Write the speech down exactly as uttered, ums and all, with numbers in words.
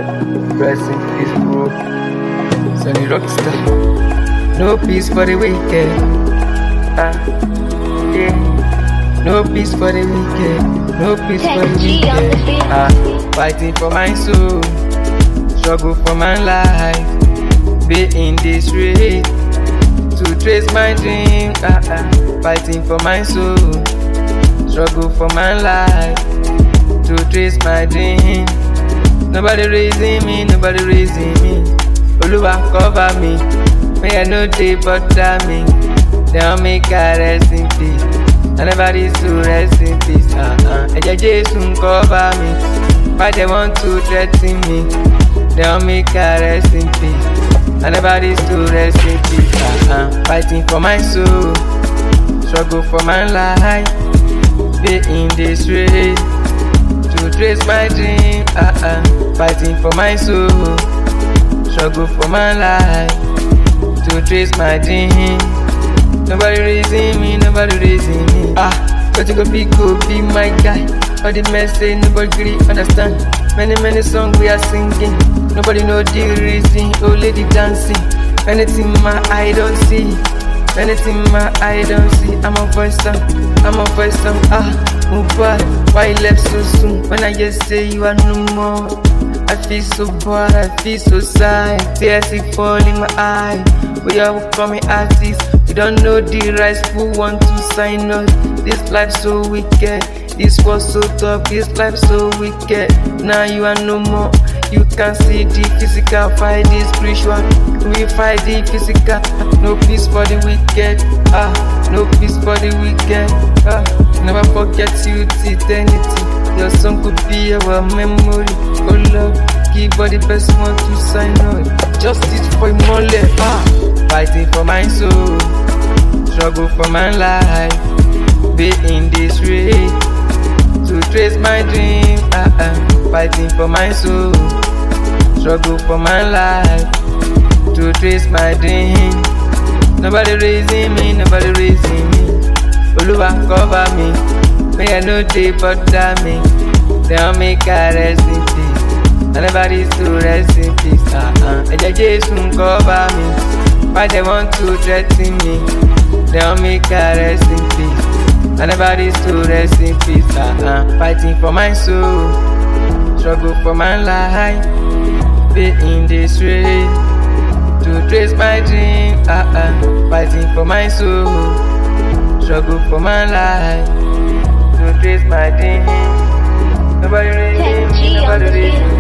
God, rest in peace, bro. Sonny Rockstar. No peace for the wicked. Ah, yeah. No peace for the wicked. No peace for the wicked. Ah, fighting for my soul. Struggle for my life. Be in this race to trace my dream. Ah, ah, fighting for my soul. Struggle for my life to trace my dream. Nobody raising me, nobody raising me. Oluwa cover me, may I no dey bother me. They don't make I rest in peace. I never need to rest in peace. Uh-uh. Eje Jesu cover me. Why they want to threaten me? They don't make I rest in peace. I never need to rest in peace. Uh-uh. Fighting for my soul, struggle for my life. Be in this race to trace my dream. Uh-uh. Fighting for my soul, struggle for my life to trace my dream. Nobody raising me, nobody raising me. Ah, but you go be go be my guy. All the mess say nobody really understand. Many many songs we are singing, nobody know the reason. Oh lady dancing, anything my eye don't see, anything my eye don't see. I'm a voice song, I'm a voice song. Ah, move back, why you left so soon? When I just say you are no more, I feel so bad, I feel so sad. Tears keep falling in my eye. We are coming artists. We don't know the rights who want to sign us. This life so wicked. This was so tough. This life so wicked. Now you are no more. You can see the physical, fight the spiritual. We fight the physical. No peace for the wicked. Ah, no peace for the wicked. Ah, never forget you till eternity. Your song could be our memory. Oh love, give all the best one to sign on. Justice for more. Ah, fighting for my soul, struggle for my life. Be in this race to trace my dream. Ah, ah, fighting for my soul, struggle for my life to trace my dream. Nobody raising me, nobody raising me. Oluwa cover me, may I no dey bother me. They don't make I rest in peace. I never need to rest in peace. Uh-uh. Eje Jesu cover me. Why they want to threaten me? They don't make I rest in peace. I never need to rest in peace. Uh-uh. Fighting for my soul, struggle for my life. Be in this race to trace my dream. Uh-uh. Fighting for my soul, struggle for my life to trace my dream. Nobody raising me, nobody raising me.